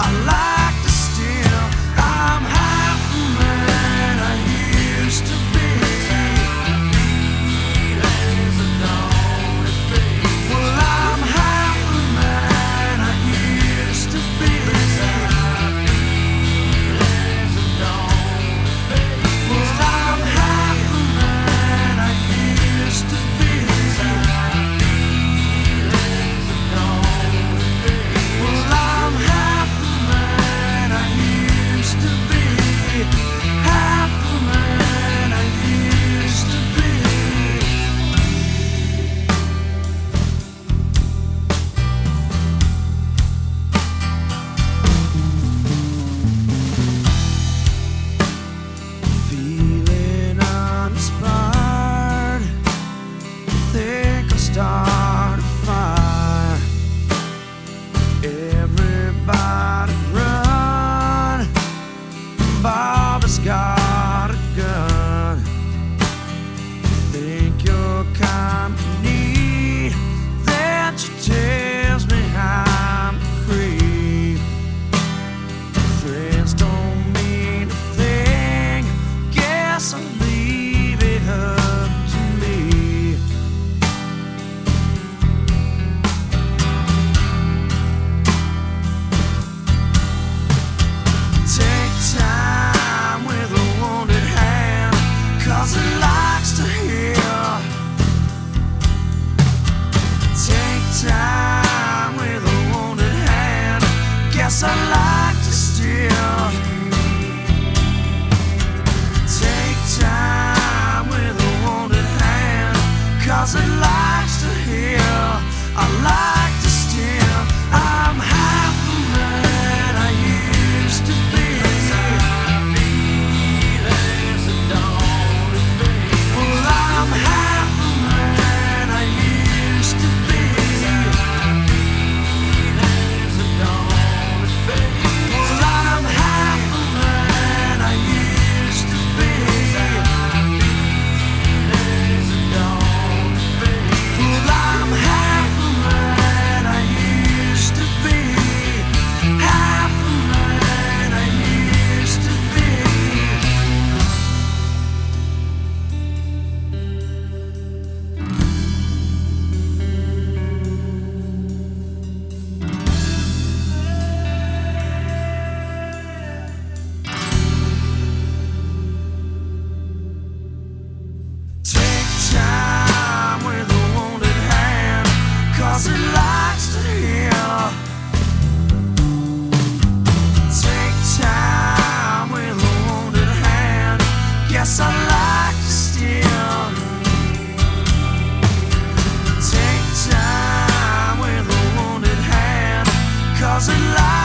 Start a fire. Everybody run. Bobby's got a gun. Think you're company. Then she tells me I'm a creep. Friends don't mean a thing. Guess I'll leave it up to me. Time with a wounded hand, 'cause it likes to heal. Take time with a wounded hand. Guess I like to steal. Take time with a wounded hand, 'cause it likes to heal. I like to steal. I'm half the man I used to be. It likes to heal. Take time with a wounded hand. Guess I like to steal. Take time with a wounded hand, 'cause it likes